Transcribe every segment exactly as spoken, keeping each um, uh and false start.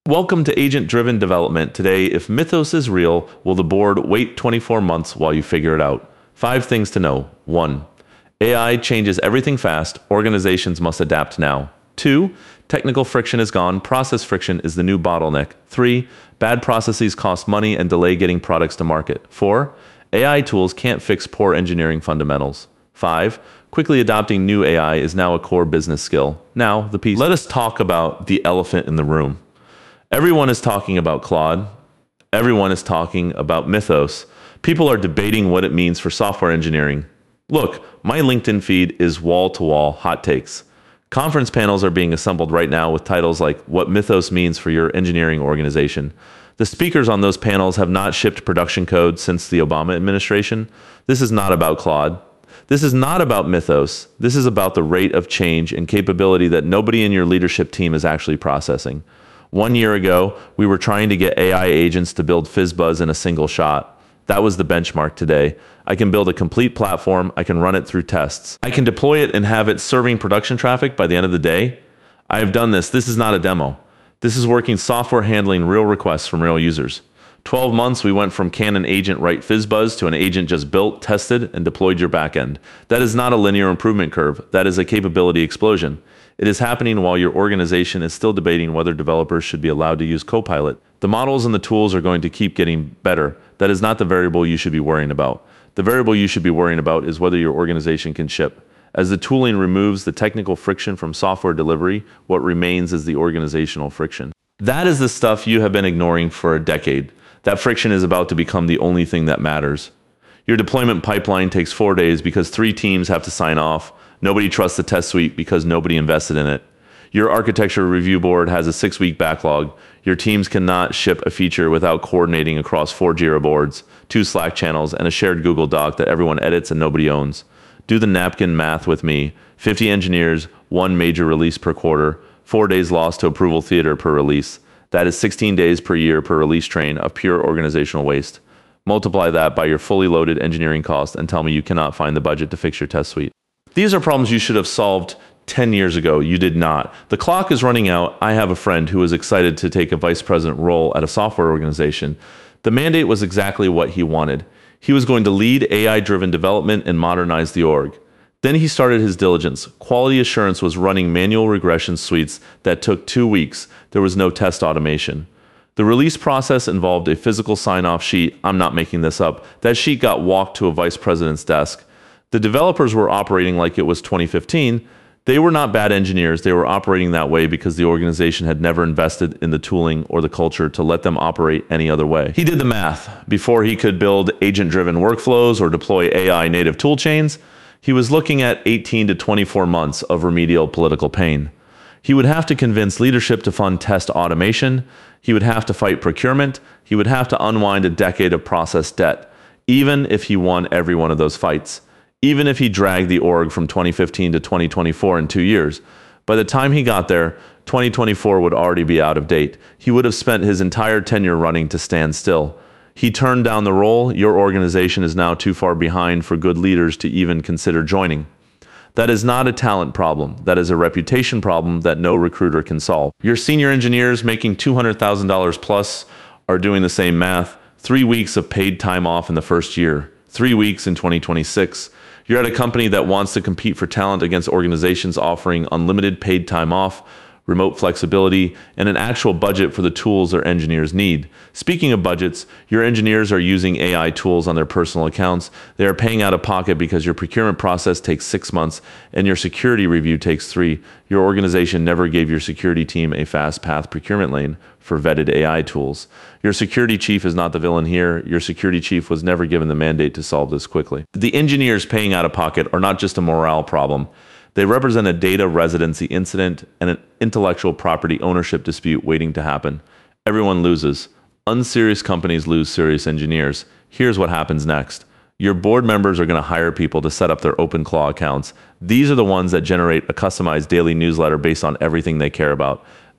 Welcome to Agent-Driven Development. Today, if Mythos is real, will the board wait twenty-four months while you figure it out? Five things to know. One, A I changes everything fast. Organizations must adapt now. Two, technical friction is gone. Process friction is the new bottleneck. Three, bad processes cost money and delay getting products to market. Four, A I tools can't fix poor engineering fundamentals. Five, quickly adopting new A I is now a core business skill. Now, the piece. Let us talk about the elephant in the room. Everyone is talking about Claude. Everyone is talking about Mythos. People are debating what it means for software engineering. Look, my LinkedIn feed is wall-to-wall hot takes. Conference panels are being assembled right now with titles like What Mythos Means for Your Engineering Organization. The speakers on those panels have not shipped production code since the Obama administration. This is not about Claude. This is not about Mythos. This is about the rate of change and capability that nobody in your leadership team is actually processing. One year ago, we were trying to get A I agents to build FizzBuzz in a single shot. That was the benchmark today. I can build a complete platform. I can run it through tests. I can deploy it and have it serving production traffic by the end of the day. I have done this. This is not a demo. This is working software handling real requests from real users. twelve months, we went from can an agent write FizzBuzz to an agent just built, tested, and deployed your backend. That is not a linear improvement curve. That is a capability explosion. It is happening while your organization is still debating whether developers should be allowed to use Copilot. The models and the tools are going to keep getting better. That is not the variable you should be worrying about. The variable you should be worrying about is whether your organization can ship. As the tooling removes the technical friction from software delivery, what remains is the organizational friction. That is the stuff you have been ignoring for a decade. That friction is about to become the only thing that matters. Your deployment pipeline takes four days because three teams have to sign off. Nobody trusts the test suite because nobody invested in it. Your architecture review board has a six-week backlog. Your teams cannot ship a feature without coordinating across four Jira boards, two Slack channels, and a shared Google Doc that everyone edits and nobody owns. Do the napkin math with me. fifty engineers, one major release per quarter, four days lost to approval theater per release. That is sixteen days per year per release train of pure organizational waste. Multiply that by your fully loaded engineering cost and tell me you cannot find the budget to fix your test suite. These are problems you should have solved ten years ago. You did not. The clock is running out. I have a friend who is excited to take a vice president role at a software organization. The mandate was exactly what he wanted. He was going to lead A I-driven development and modernize the org. Then he started his diligence. Quality assurance was running manual regression suites that took two weeks. There was no test automation. The release process involved a physical sign-off sheet. I'm not making this up. That sheet got walked to a vice president's desk. The developers were operating like it was twenty fifteen. They were not bad engineers. They were operating that way because the organization had never invested in the tooling or the culture to let them operate any other way. He did the math. Before he could build agent-driven workflows or deploy A I native tool chains, he was looking at eighteen to twenty-four months of remedial political pain. He would have to convince leadership to fund test automation. He would have to fight procurement. He would have to unwind a decade of process debt, even if he won every one of those fights. Even if he dragged the org from twenty fifteen to twenty twenty-four in two years, by the time he got there, twenty twenty-four would already be out of date. He would have spent his entire tenure running to stand still. He turned down the role. Your organization is now too far behind for good leaders to even consider joining. That is not a talent problem. That is a reputation problem that no recruiter can solve. Your senior engineers making two hundred thousand dollars plus are doing the same math. Three weeks of paid time off in the first year. Three weeks in twenty twenty-six. You're at a company that wants to compete for talent against organizations offering unlimited paid time off, remote flexibility, and an actual budget for the tools their engineers need. Speaking of budgets, your engineers are using A I tools on their personal accounts. They are paying out of pocket because your procurement process takes six months and your security review takes three. Your organization never gave your security team a fast path procurement lane for vetted A I tools. Your security chief is not the villain here. Your security chief was never given the mandate to solve this quickly. The engineers paying out of pocket are not just a morale problem. They represent a data residency incident and an intellectual property ownership dispute waiting to happen. Everyone loses. Unserious companies lose serious engineers. Here's what happens next. Your board members are going to hire people to set up their OpenClaw accounts. These are the ones that generate a customized daily newsletter based on everything they care about.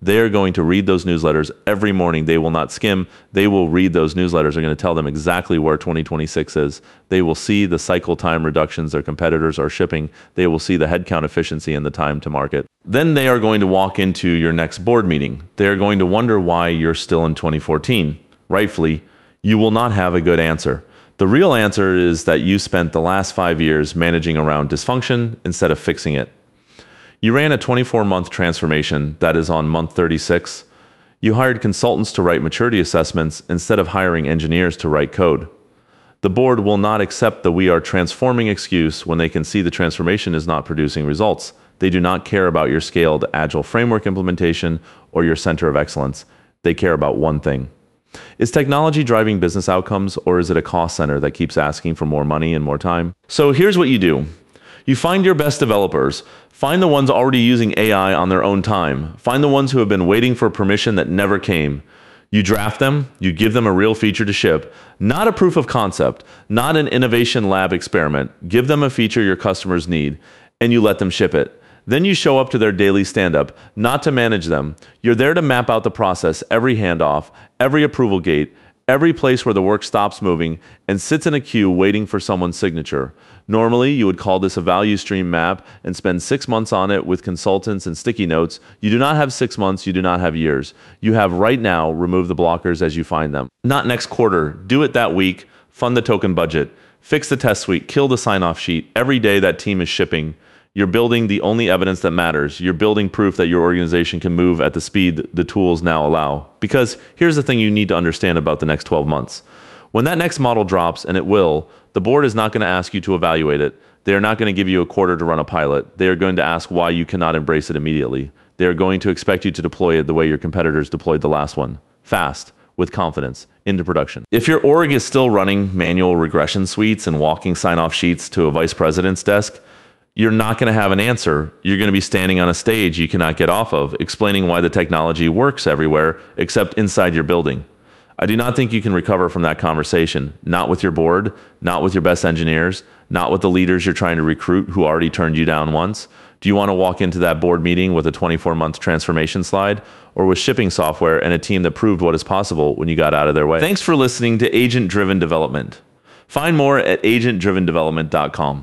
They are going to read those newsletters every morning. They will not skim. They will read those newsletters. They're going to tell them exactly where twenty twenty-six is. They will see the cycle time reductions their competitors are shipping. They will see the headcount efficiency and the time to market. Then they are going to walk into your next board meeting. They are going to wonder why you're still in twenty fourteen. Rightfully, you will not have a good answer. The real answer is that you spent the last five years managing around dysfunction instead of fixing it. You ran a twenty-four month transformation that is on month thirty-six. You hired consultants to write maturity assessments instead of hiring engineers to write code. The board will not accept the "we are transforming" excuse when they can see the transformation is not producing results. They do not care about your scaled agile framework implementation or your center of excellence. They care about one thing. Is technology driving business outcomes, or is it a cost center that keeps asking for more money and more time? So here's what you do. You find your best developers. Find the ones already using A I on their own time. Find the ones who have been waiting for permission that never came. You draft them, you give them a real feature to ship, not a proof of concept, not an innovation lab experiment. Give them a feature your customers need, and you let them ship it. Then you show up to their daily stand-up, not to manage them. You're there to map out the process, every handoff, every approval gate, every place where the work stops moving and sits in a queue waiting for someone's signature. Normally, you would call this a value stream map and spend six months on it with consultants and sticky notes. You do not have six months, you do not have years. You have right now. Remove the blockers as you find them. Not next quarter. Do it that week. Fund the token budget. Fix the test suite. Kill the sign-off sheet. Every day that team is shipping. You're building the only evidence that matters. You're building proof that your organization can move at the speed the tools now allow. Because here's the thing you need to understand about the next twelve months. When that next model drops, and it will, the board is not going to ask you to evaluate it. They are not going to give you a quarter to run a pilot. They are going to ask why you cannot embrace it immediately. They are going to expect you to deploy it the way your competitors deployed the last one. Fast, with confidence, into production. If your org is still running manual regression suites and walking sign-off sheets to a vice president's desk, you're not going to have an answer. You're going to be standing on a stage you cannot get off of, explaining why the technology works everywhere except inside your building. I do not think you can recover from that conversation. Not with your board, not with your best engineers, not with the leaders you're trying to recruit who already turned you down once. Do you want to walk into that board meeting with a twenty-four month transformation slide, or with shipping software and a team that proved what is possible when you got out of their way? Thanks for listening to Agent Driven Development. Find more at agent driven development dot com.